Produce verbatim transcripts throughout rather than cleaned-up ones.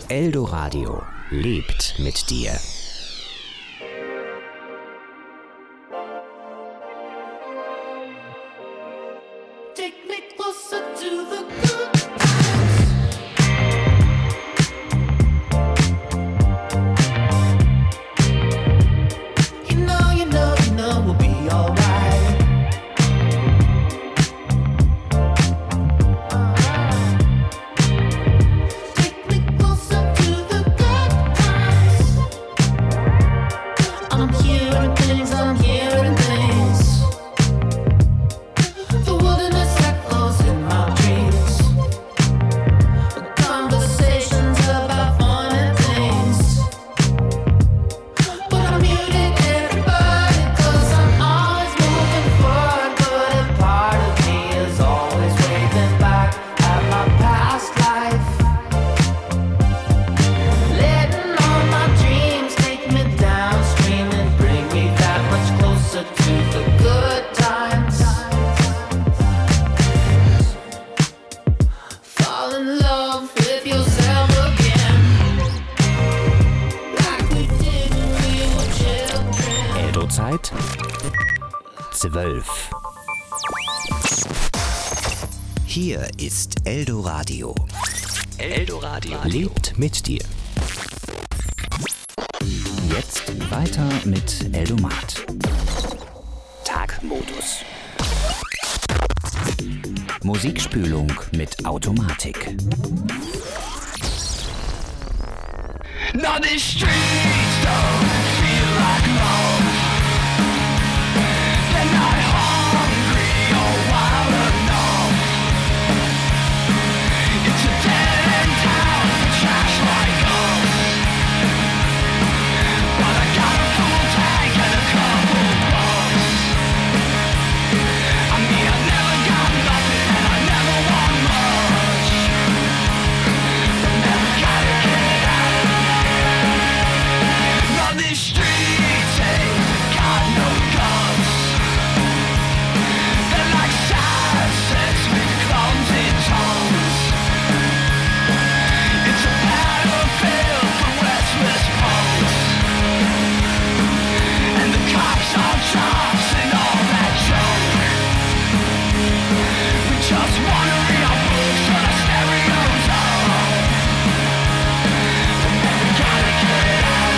Eldoradio lebt mit dir. Take me closer to the good times. You know, you know, you know we'll be alright. Zeit zwölf. Hier ist Eldoradio. Eldoradio lebt mit dir. Jetzt weiter mit Eldomat. Tagmodus. Musikspülung mit Automatik. Now the streets don't feel like home. They're not hungry or wild enough. It's a dead end town for trash like us. But I got a full tank and a couple bucks. I mean I never got nothing and I never want much. But never gotta get out of now these streets ain't got no guns. They're like sunsets with clumsy tongues. It's a battlefield for restless punks. And the cops are drops and all that junk. We just wanna read our books on our stereos on. But never gotta get out.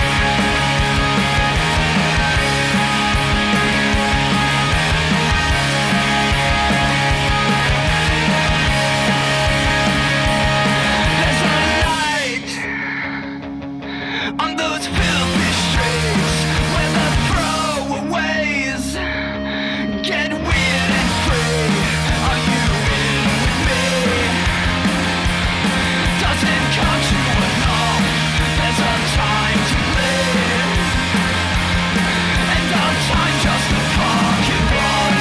There's a light on those filthy streets where the throwaways get weird and free. Are you in with me? Doesn't cut you enough. There's a time to live and a time just to fucking run.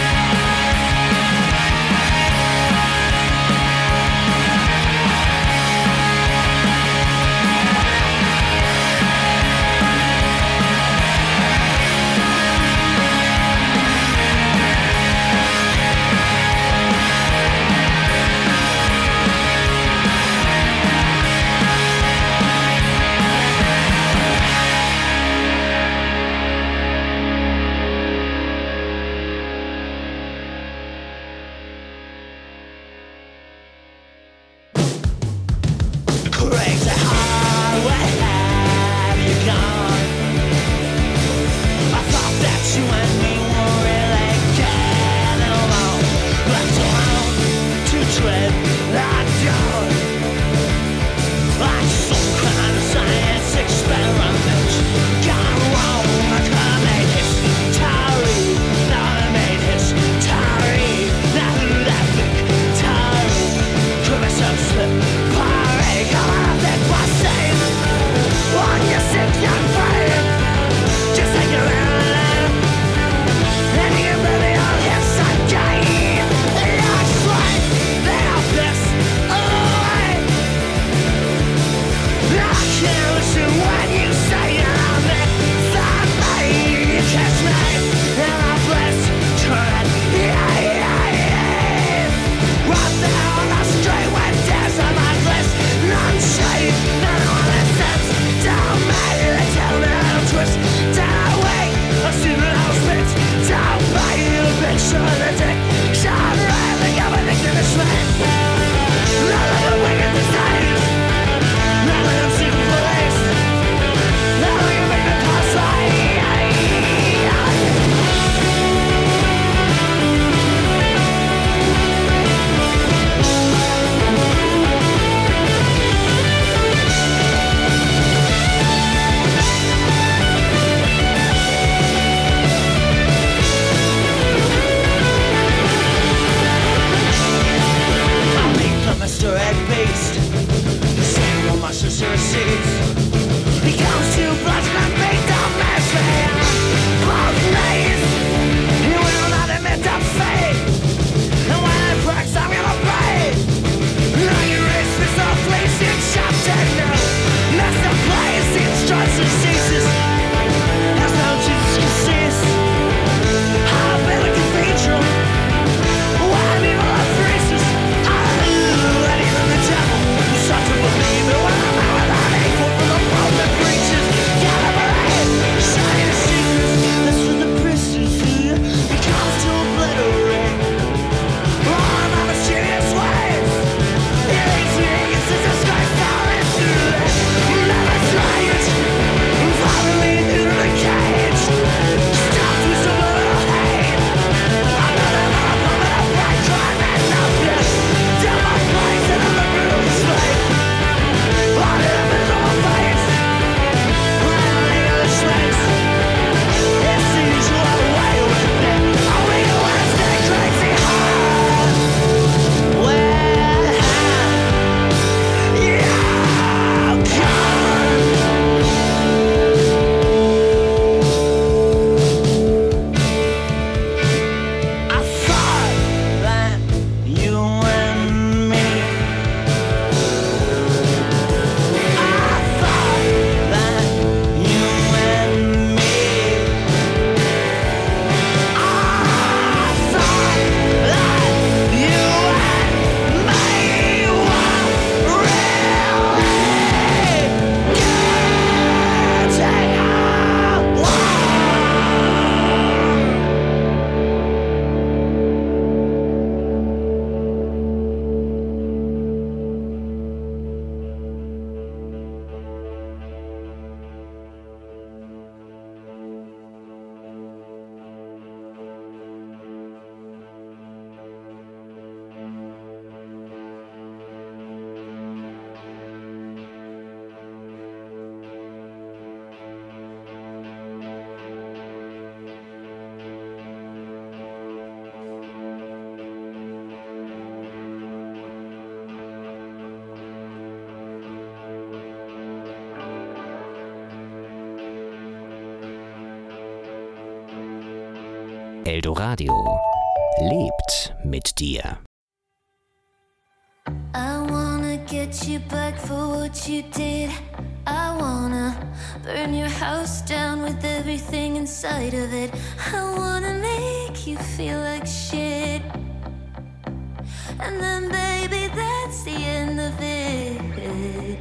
Crazy heart, where have you gone? I thought that you and me were really getting along. Left alone to tread that dawn. Like some kind of science experiment gone wrong. I could've made history. Now I made history. Now that victory could be some slip. Come on, I think we're safe. On your sick young Eldoradio lebt mit dir. I wanna get you back for what you did. I wanna burn your house down with everything inside of it. I wanna make you feel like shit. And then baby, that's the end of it.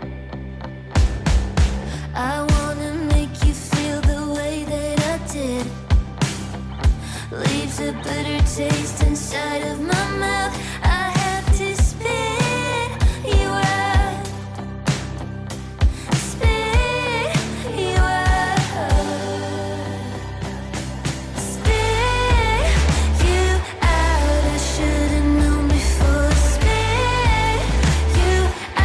I wanna make you feel the way that I did. Leaves a bitter taste inside of my mouth. I have to spit you out. Spit you out. Spit you out. I should've known before. Spit you out.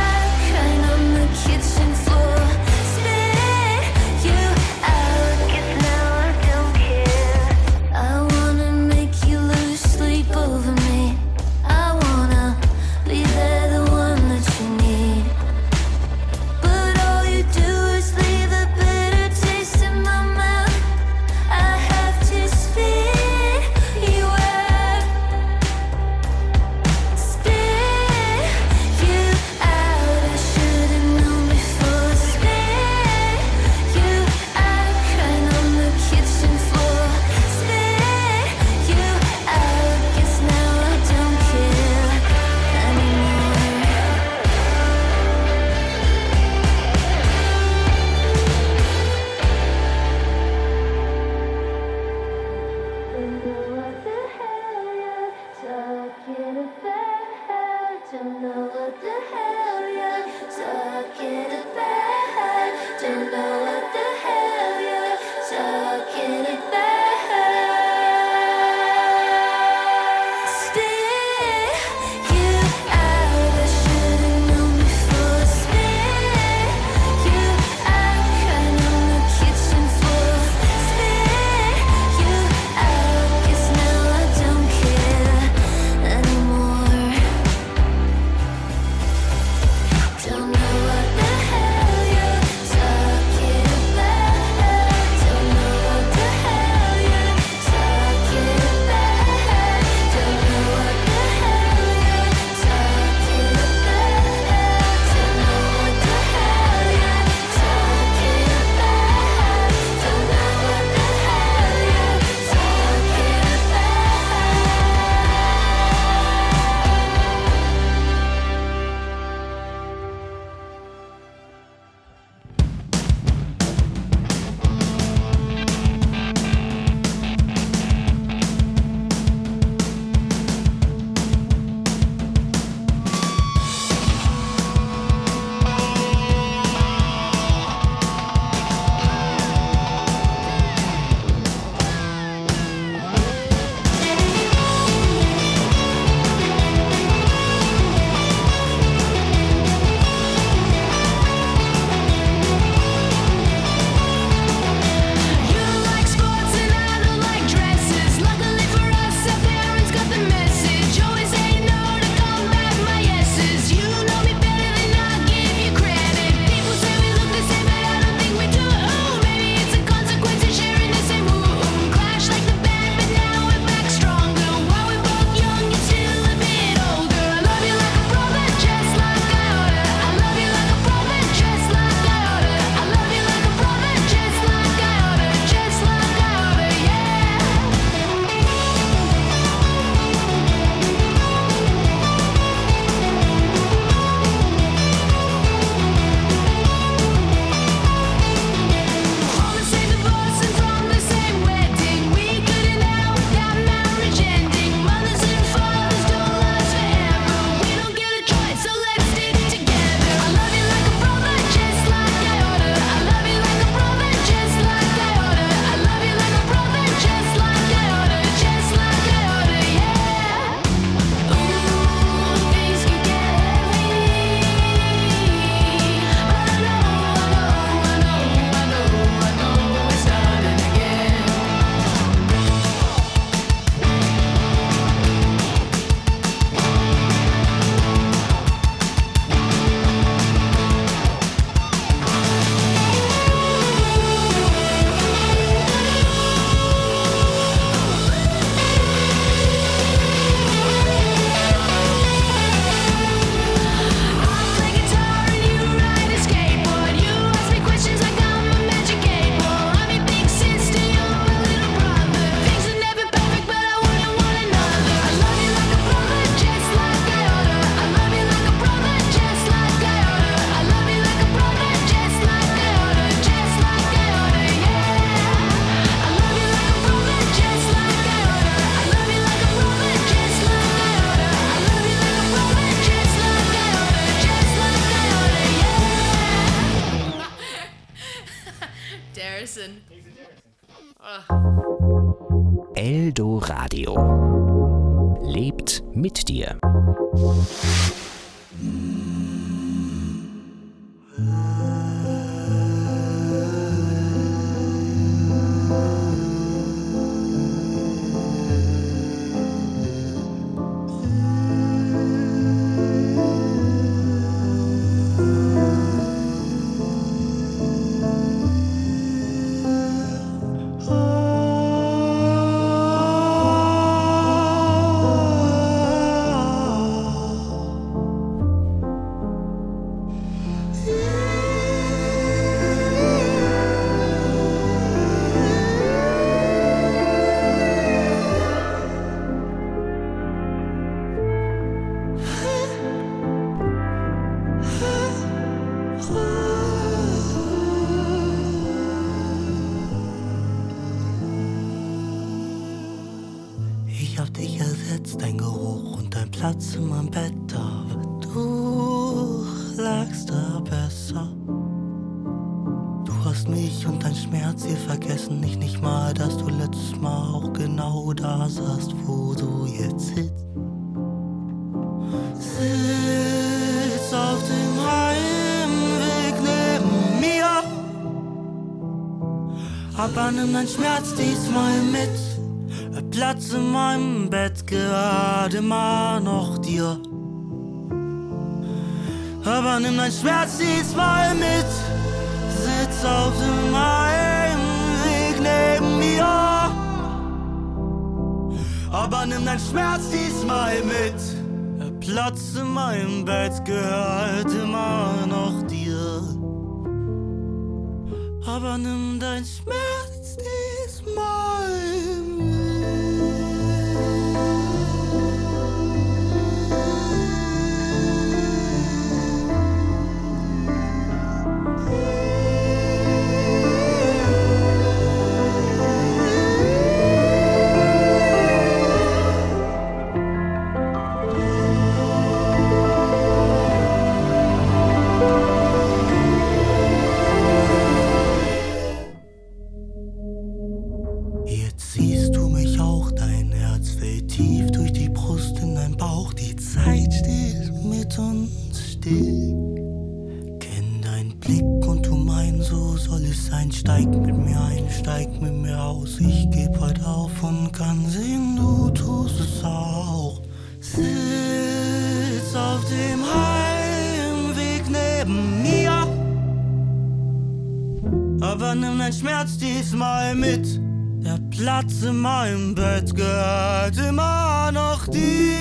Harrison. Eldoradio. Lebt mit dir. Platz in meinem Bett, aber du lagst da besser. Du hast mich und dein Schmerz hier vergessen, ich nicht mal, dass du letztes Mal auch genau da saßt, wo du jetzt sitzt. Sitz auf dem Heimweg neben mir, aber nimm dein Schmerz diesmal mit. Platz in meinem Bett gehört immer noch dir. Aber nimm dein Schmerz diesmal mit. Sitz auf dem Heimweg neben mir. Aber nimm dein Schmerz diesmal mit. Der Platz in meinem Bett gehört immer noch dir. Aber nimm dein Schmerz diesmal mit. Kenn deinen Blick und du meinst, so soll es sein. Steig mit mir ein, steig mit mir aus. Ich geb heute auf und kann sehen, du tust es auch. Sitz auf dem Heimweg neben mir, aber nimm dein Schmerz diesmal mit. Der Platz in meinem Bett gehört immer noch dir.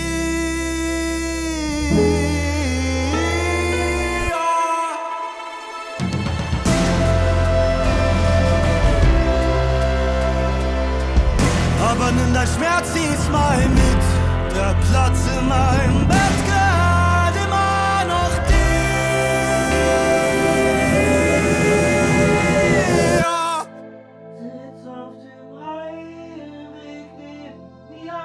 Aber nimm dein Schmerz diesmal mit. Der Platz in meinem Bett gehört immer noch dir. Sitz auf dem Heimweg neben mir,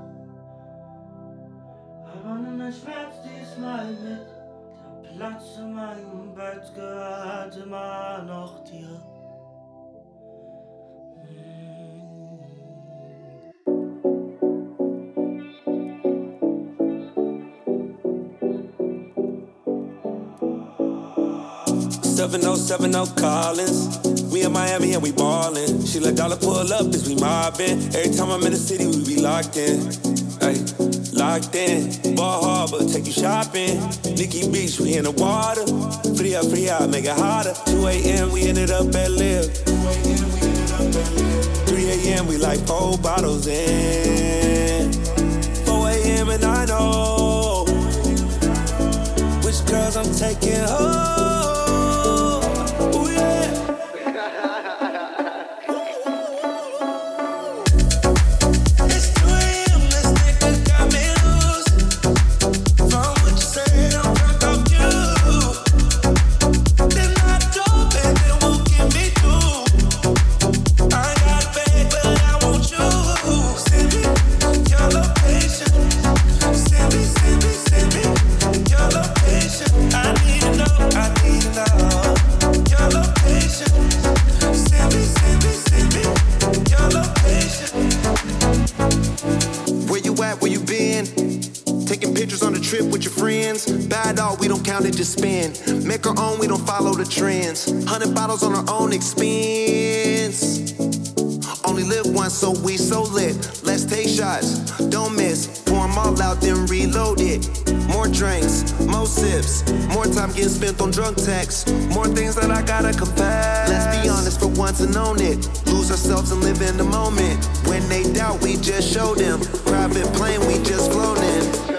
aber nimm dein Schmerz diesmal mit. Der Platz in meinem Bett gehört immer noch dir. seven oh seven oh Collins. We in Miami and we ballin'. She let dollar pull up as we mobbin'. Every time I'm in the city, we be locked in. Ay, locked in. Ball Harbor, take you shopping. Nikki Beach, we in the water. Free up, free out, make it hotter. two a.m. we ended up at Live. three a.m. we like four bottles in. four a.m. and I know which girls I'm taking home. I need to know, I need count it, just spend. Make our own, we don't follow the trends. Hundred bottles on our own expense. Only live once, so we so lit. Let's take shots, don't miss. Pour them all out, then reload it. More drinks, more sips. More time getting spent on drunk texts. More things that I gotta confess. Let's be honest for once and own it. Lose ourselves and live in the moment. When they doubt, we just show them. Private plane, we just flown in.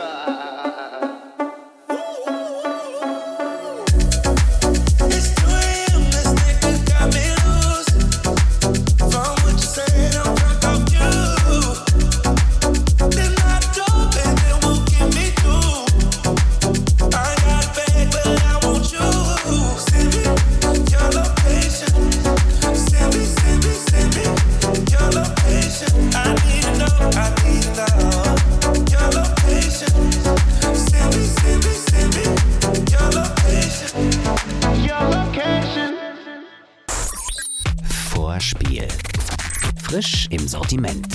Vorspiel. Frisch im Sortiment.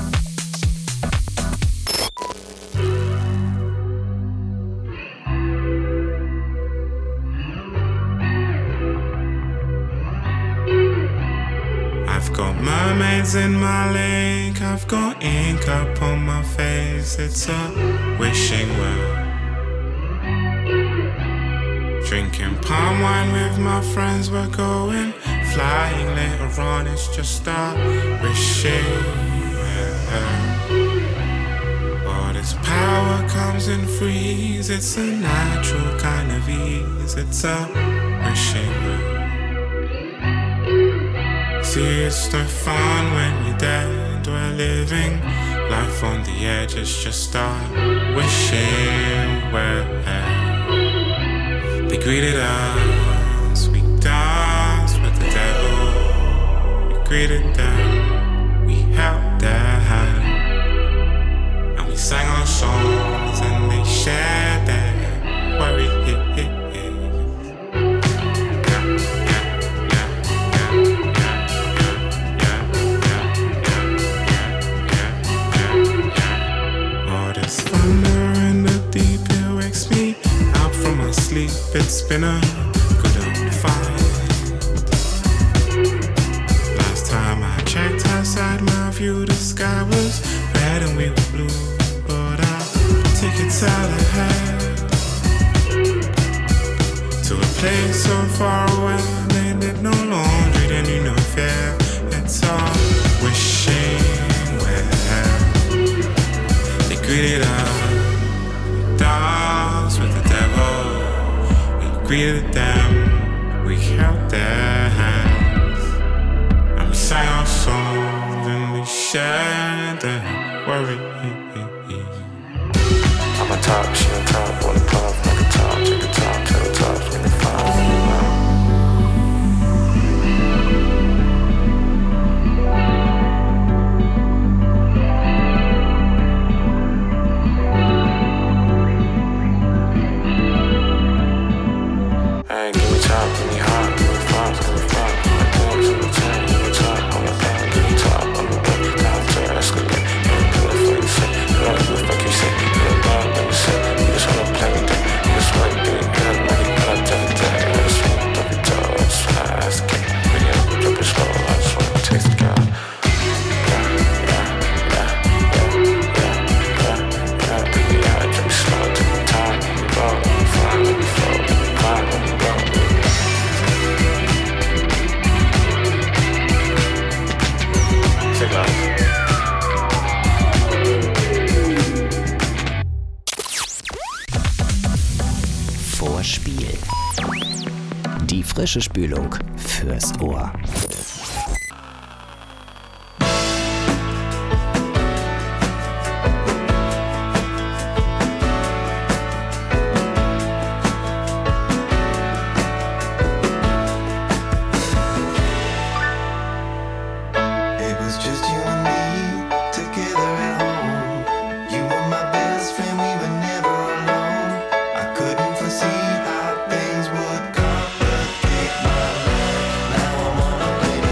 I've got mermaids in my lake, I've got ink up on my face, it's a wishing well. Drinking palm wine with my friends, we're going flying later on, it's just a wishing well. All this power comes in freeze, it's a natural kind of ease, it's a wishing well. See, it's no fun when you're dead, we're living life on the edge, it's just a wishing well. They greeted us, we danced with the devil. We greeted them, we held their hand. And we sang our songs and they shared their worry. All this thunder in the deep, it wakes me out from my sleep. It's been a good old fight. Last time I checked outside my view, the sky was red and we were blue. But our tickets out ahead to a place so far away. They did no laundry, they knew no fear. It's all wishing well. They greeted us, danced with the devil. Greeted them, we held their hands, and we sang our songs and we shared their worry. I'm on top, she on top, on the puff, like a top, take a top, tell the top, give me five, give me five. Vorspiel. Die frische Spülung fürs Ohr. See how things would complicate my life. Now I'm on a plane.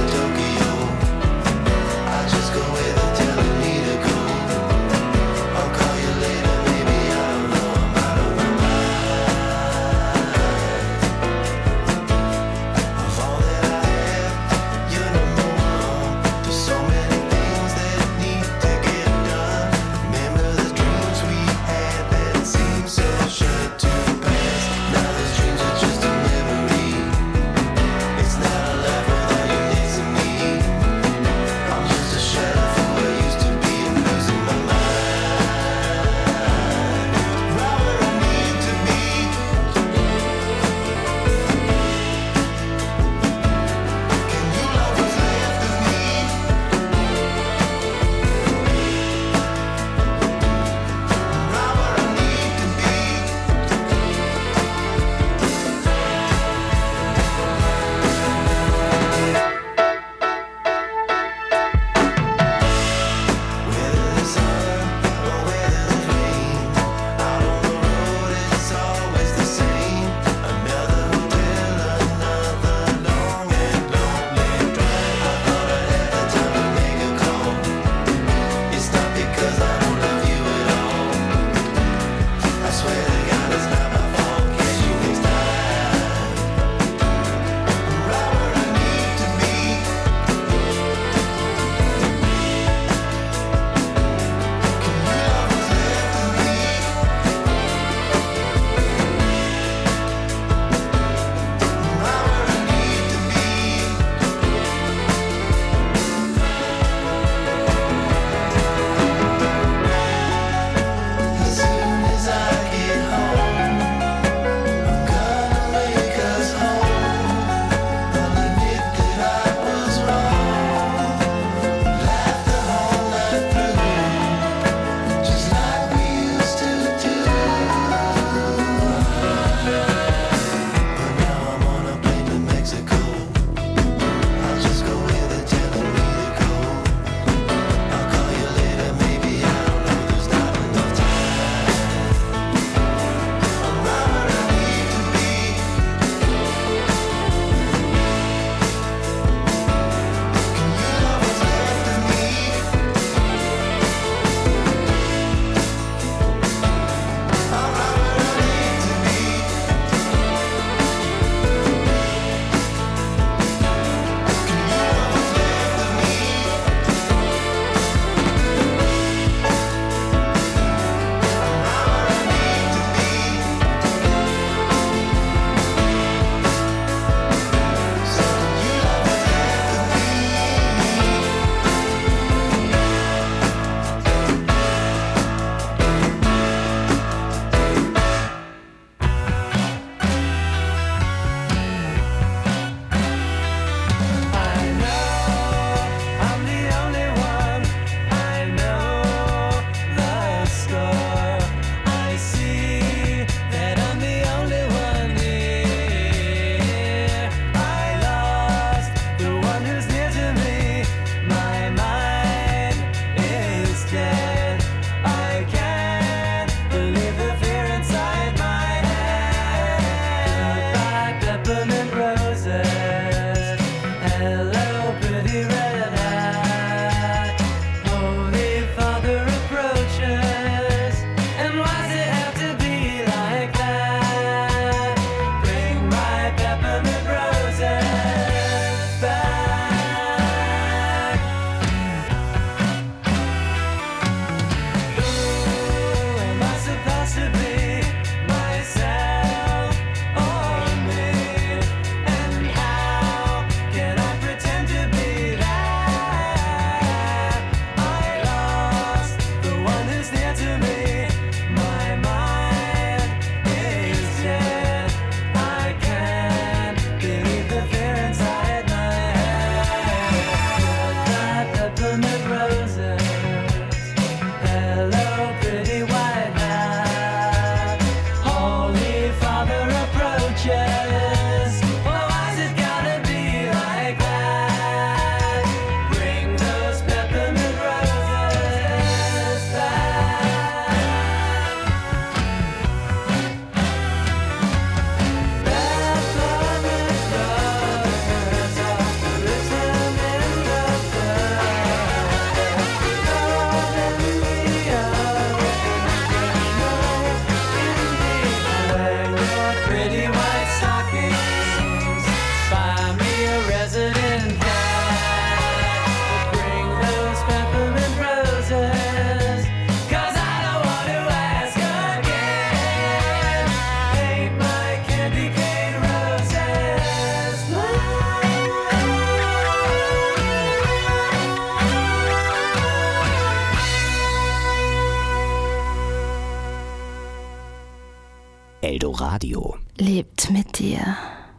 Radio. Lebt mit dir.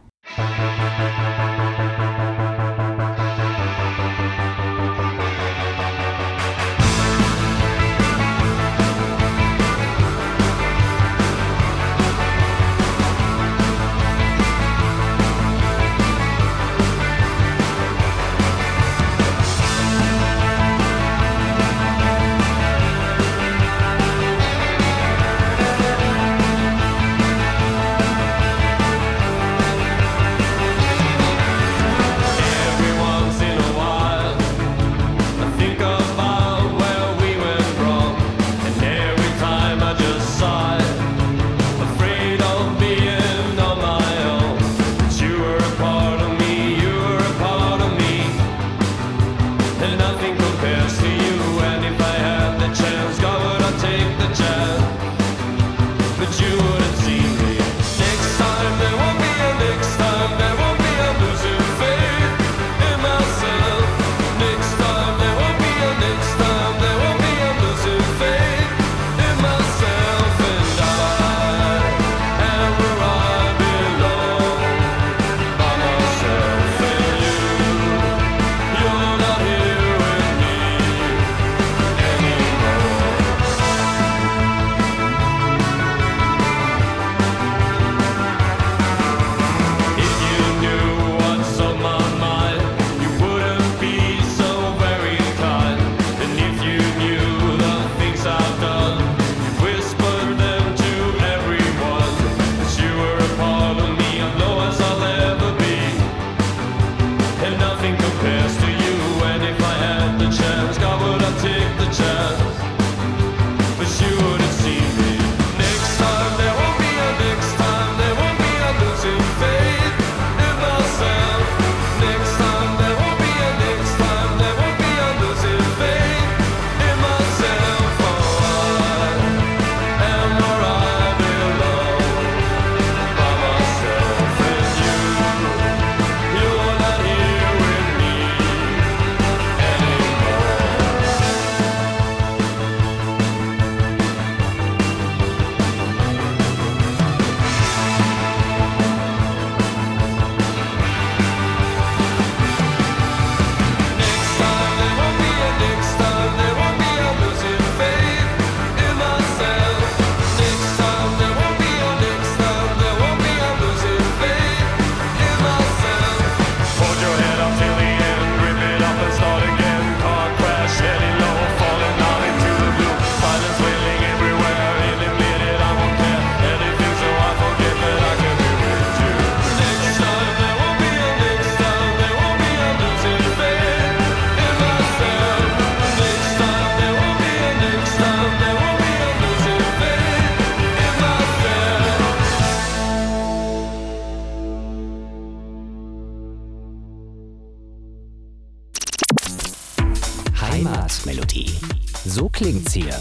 Heimatmelodie. So klingt's hier.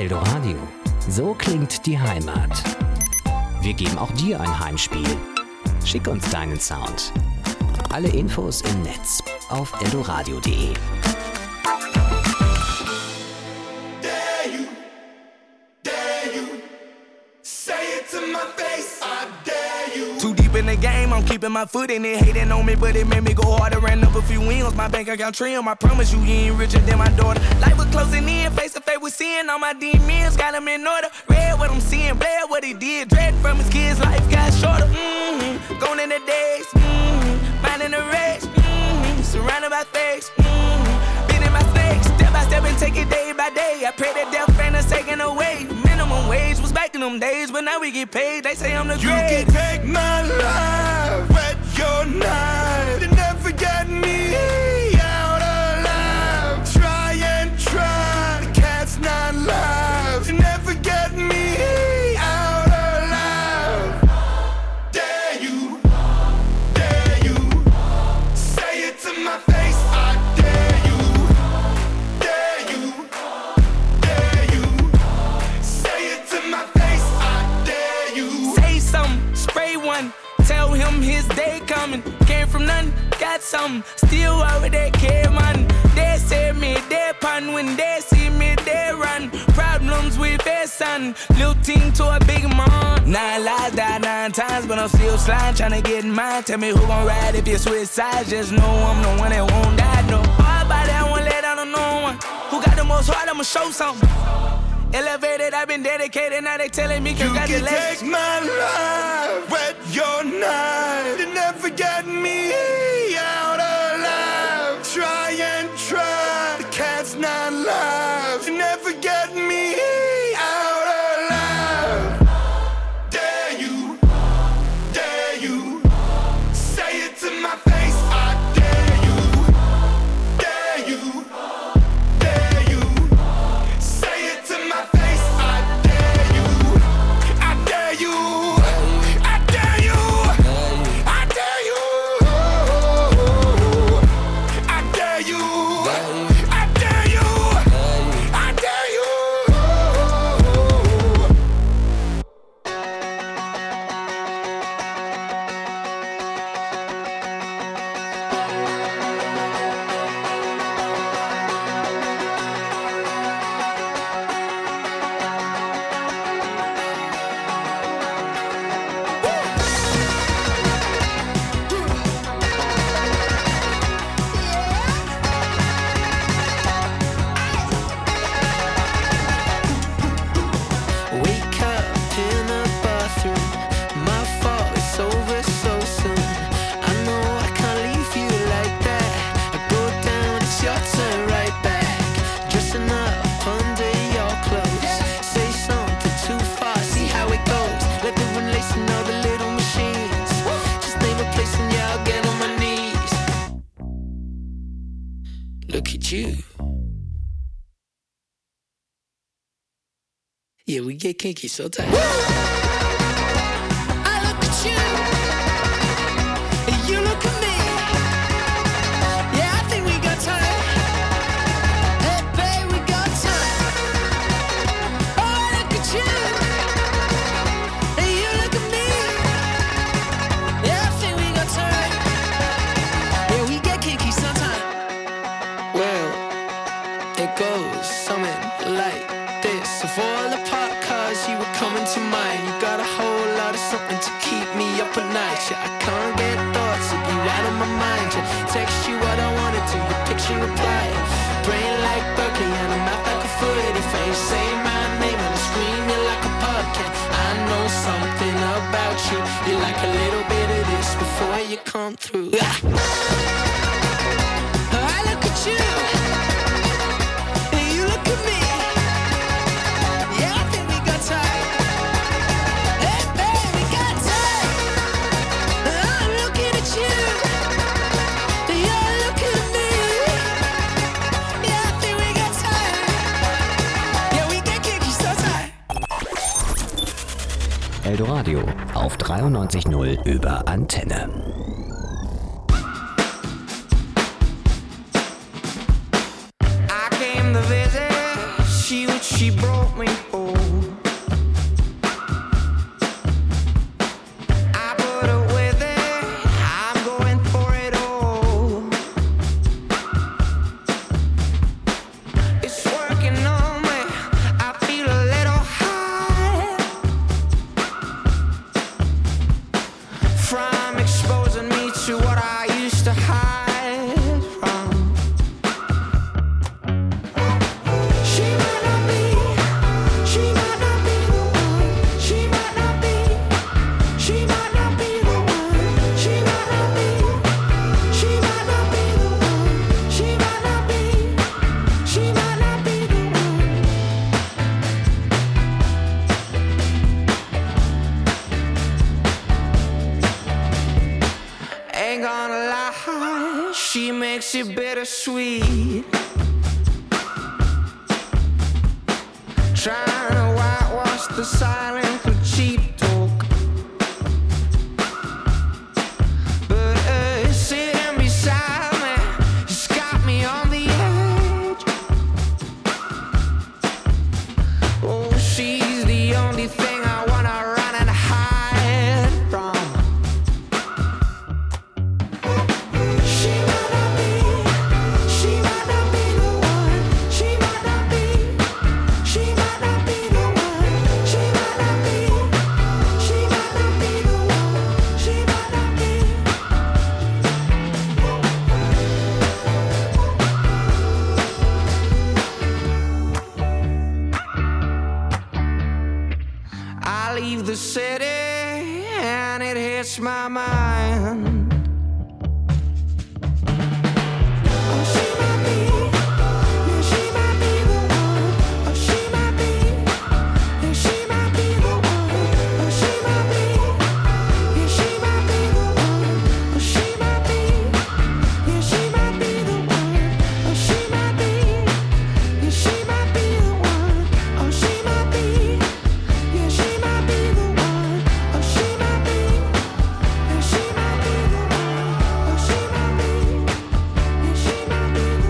Eldoradio. So klingt die Heimat. Wir geben auch dir ein Heimspiel. Schick uns deinen Sound. Alle Infos im Netz auf eldoradio punkt de. Too deep in the game, I'm keeping my foot in it. Hating on me, but it made me go harder. Ran up a few wins, my bank account trim. I promise you, you ain't richer than my daughter. Life was closing in, face to face with sin. All my demons got them in order. Read what I'm seeing, bled what he did. Dread from his kids, life got shorter. Mm-hmm. Gone in the days, mm-hmm. Minding the race, mm-hmm. Surrounded by fakes, mm-hmm. Beating my snakes, step by step and take it day by day. I pray that death ain't us taken away. Minimum wage was back in them days, but now we get paid. They say I'm the great. You can take my life, wet your knife, and never get me out alive. Try and try, the cat's not live, and never get me out alive. Dare you, dare you, say it to my face. I dare you, dare you, dare you, say it to my face. I dare you. Say something, spray one. Tell him his day coming. Came from nothing, got something. Still over there, care man. They say me, they pun. When they see me, they run. Problems with their son. Little team to a big man. Nine lives, died nine times, but I'm still sliding, trying to get mine. Tell me who gon' ride if you switch sides. Just know I'm the one that won't die, no. Hard body, I won't let down on no one. Who got the most heart, I'ma show something. Elevated, I've been dedicated, now they telling me congratulations. You can take my life, wet your knife, and never get me out alive. Try and try, the cat's not live, and never get me out alive. Dare you, dare you, say it to my face. I dare you, dare you, dare you, say it to my face. I dare you, I dare you, I dare you, I dare you, I dare you, I dare you, I dare you. Wake up in a bathroom. My fault, it's over so soon. I know I can't leave you like that. I go down, it's your turn right back. Dressing up under your clothes. Say something too fast, see how it goes. Let the one lacing all the little machines. Just name a place and yeah, I'll get on my knees. Look at you. Yeah, we get kinky so tight. I look at you, and you look at me. Yeah, I think we got time. Hey, babe, we got time. Oh, I look at you, and you look at me. Yeah, I think we got time. Yeah, we get kinky sometime. Well, it goes something like this. So for all the pop cars you were coming to mind, you got a whole lot of something to keep me up at night. Yeah, I can't get thoughts of you out of my mind. Yeah, text you what I wanted to, your picture reply. Brain like Berkeley and a mouth like a foot. If I ain't say my name and I scream you like a pumpkin, I know something about you. You like a little bit of this before you come through. Ah. I look at you, and you look at me. Yeah, I think we got time. Hey, babe, we got time. I'm looking at you, and you're looking at me. Yeah, I think we got time. Yeah, we get kinky so tight. Eldoradio auf dreiundneunzig Komma null über Antenne. I came to visit, she, she brought me makes it bittersweet. Trying to whitewash the silence with cheap talk. But uh, sitting beside me, she's got me on the edge. Oh, she's the only thing I wanna run and hide from. She might not be, she might not be the one. She might not be, she might not be the one. She might not be, she might not be the one. She might not be. I leave the city and it hits my mind. Oh, she might be, yeah, she might be the one. Oh, she might be, yeah, she might be the one. Oh, she might be, yeah, she might be the one. Oh, she might be, yeah, she might be the one. Oh, she might be, yeah, she might be the one. Oh, she might be, yeah, she might be the one. Oh, she might be, yeah, she might be the one. Oh, she might be, yeah, she might be the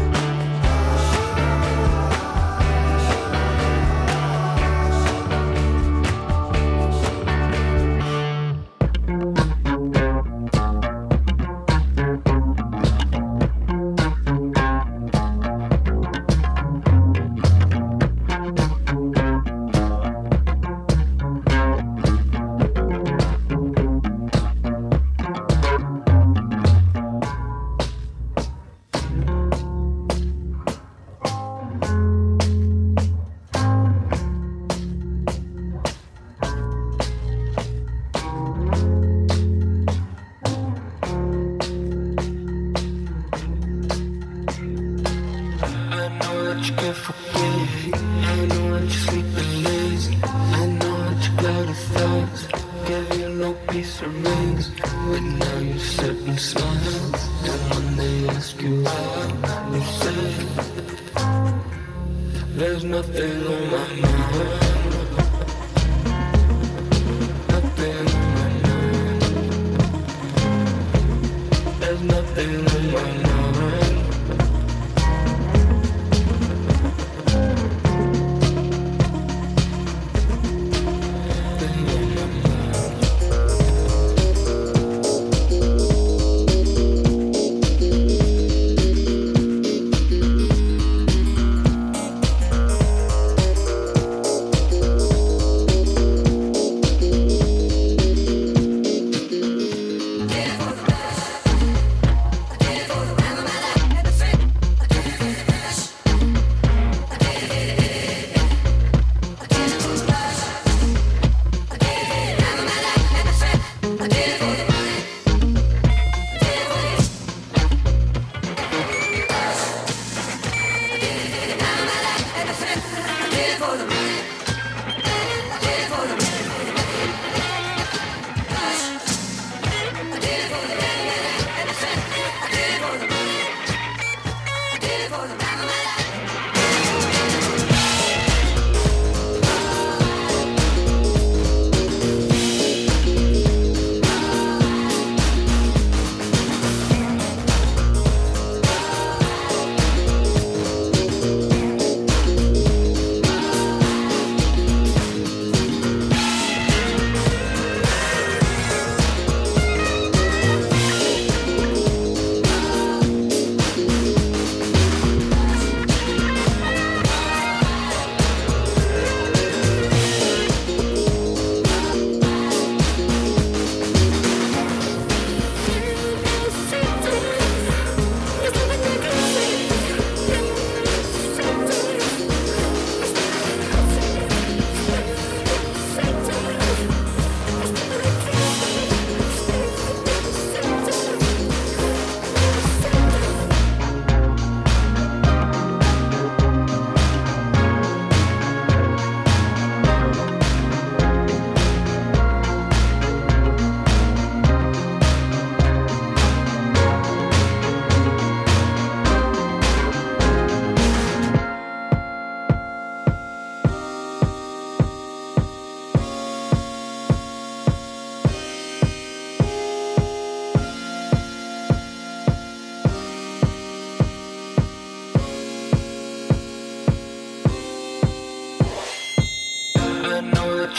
I know that you can't forget. I know that you're sleeping lazy. I know that you got a thoughts. Give you no peace or rings. But now you sit and smile. Then when they ask you out, you say, there's nothing on my mind. Nothing on my mind. There's nothing on my mind.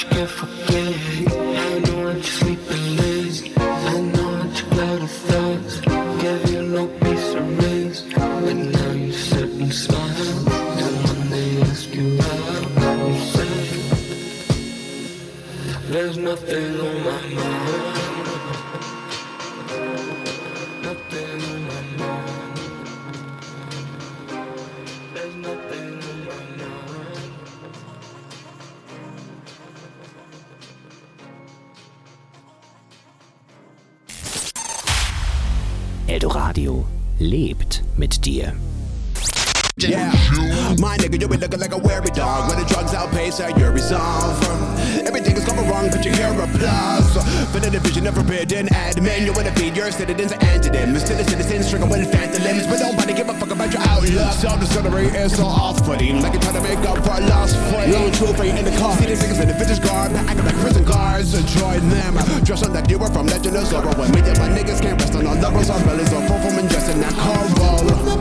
you can't forget. I know that you're sleeping lazy. I know that you got a thoughts. Gave you no peace of raise. But now you sit and smile. And when they ask you out, you say, there's nothing on my mind. Nothing on my mind. There's nothing on my mind. Eldoradio lebt mit dir. Yeah, my nigga, you been looking like a weary dog. When the drugs outpace how you resolve. Everything is going wrong, but you hear applause. For the division of forbidden admin, you wanna feed your citizens and to them. Still the citizens struggle with phantom limbs, but nobody give a fuck about your outlook. Self-distillery is so off-putting, like you're trying to make up for a lost footing. Low truth ain't in the car. See these niggas in the vintage garb, acting like prison guards. Join them, dress on that you were from Legend of Zorro. When me and my niggas can't rest on our laurels, our bellies are full from ingesting that carbo.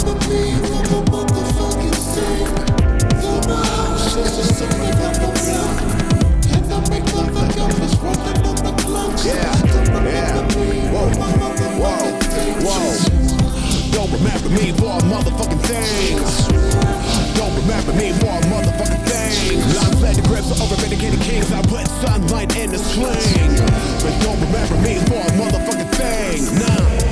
Fucking sick. Feel my house, it's a sick of the block. And I make the fuck up, it's rolling on the clock. Yeah, yeah. Whoa, whoa, whoa. Don't remember me for a motherfucking thing. Don't remember me for a motherfucking thing. I'm glad the grips are over medicated kings. I put sunlight in the sling. But don't remember me for a motherfucking thing. Nah.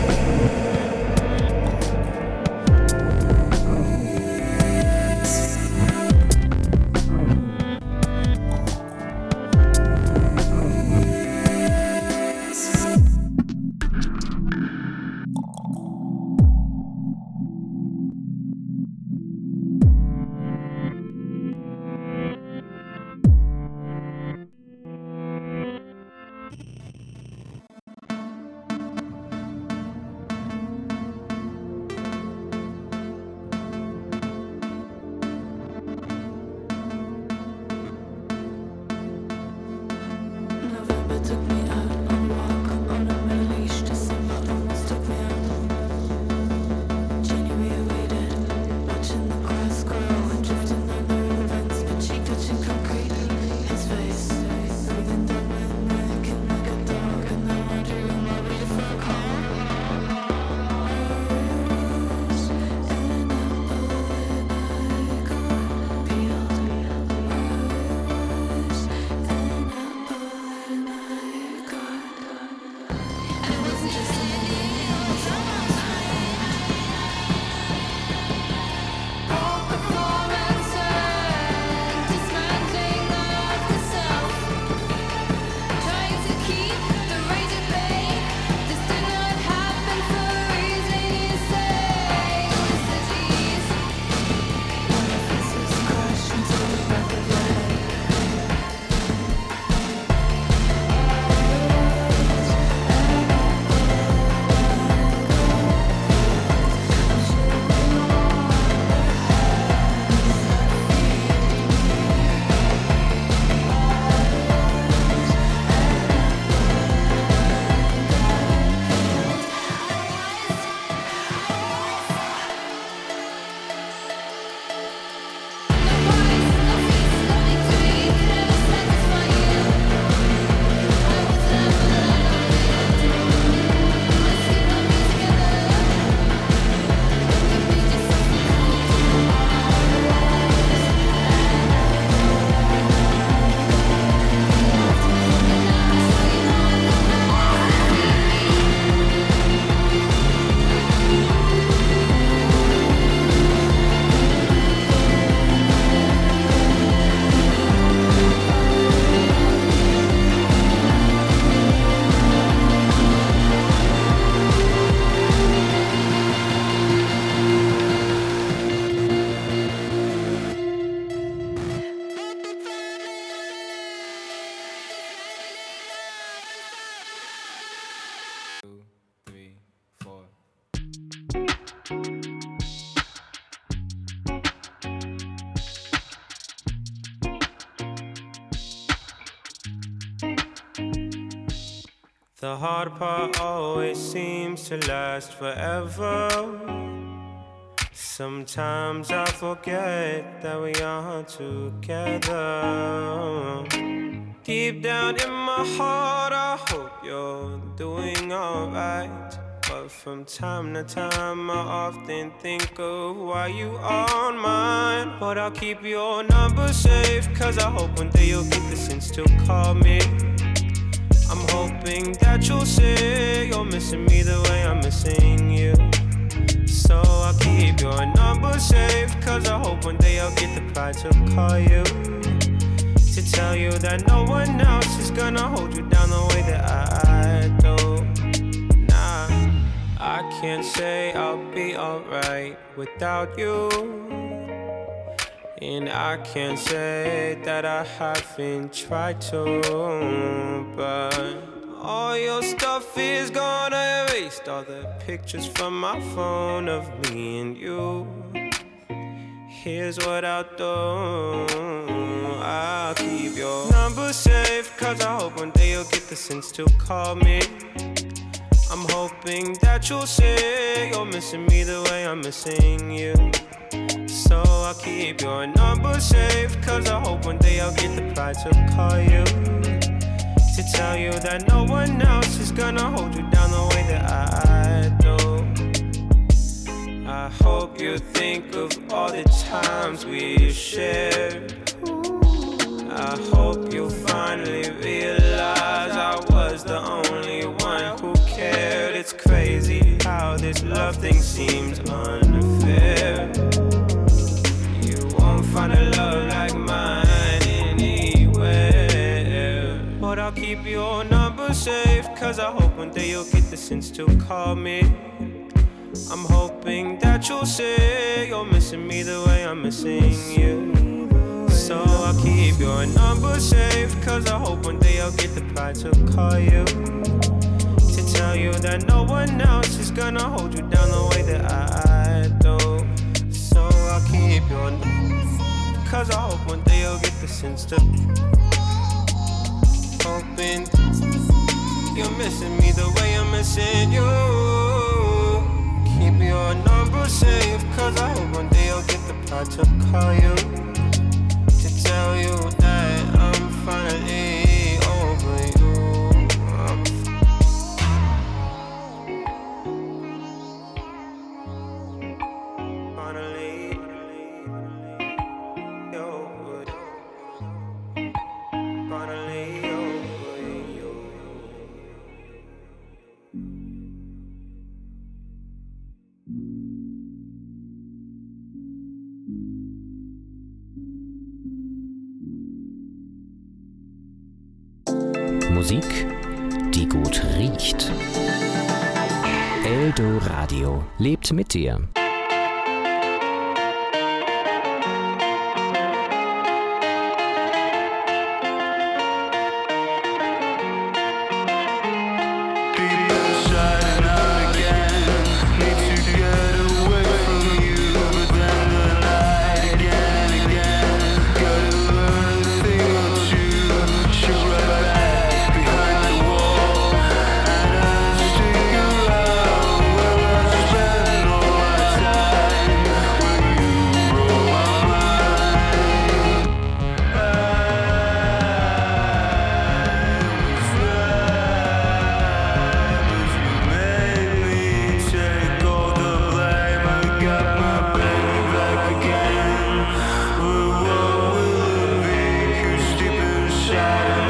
The hard part always seems to last forever. Sometimes I forget that we are together. Deep down in my heart, I hope you're doing alright. But from time to time, I often think of why you aren't mine. But I'll keep your number safe, cause I hope one day you'll get the sense to call me. I'm hoping that you'll say you're missing me the way I'm missing you. So I'll keep your number safe, cause I hope one day I'll get the pride to call you, to tell you that no one else is gonna hold you down the way that I do. Nah, I can't say I'll be alright without you, and I can't say that I haven't tried to, but all your stuff is gone. I erased all the pictures from my phone of me and you. Here's what I'll do, I'll keep your number safe, cause I hope one day you'll get the sense to call me. I'm hoping that you'll say you're missing me the way I'm missing you. So I'll keep your number safe, cause I hope one day I'll get the pride to call you, to tell you that no one else is gonna hold you down the way that I do. I hope you think of all the times we shared. I hope you finally realize I was the only one who cared. It's crazy how this love thing seems unfair. You won't find a love like mine anywhere. But I'll keep your number safe, cause I hope one day you'll get the sense to call me. I'm hoping that you'll say you're missing me the way I'm missing you. So I'll keep your number safe, cause I hope one day I'll get the pride to call you, to tell you that no one else is gonna hold you down the way that I do. So I'll keep your number, cause I hope one day you'll get the sense to, hoping you're missing me the way I'm missing you. Keep your number safe, cause I hope one day I'll get the pride to call you, to tell you that I'm finally over you. I'm finally over you. Finally over you. Musik, die gut riecht. Eldoradio lebt mit dir.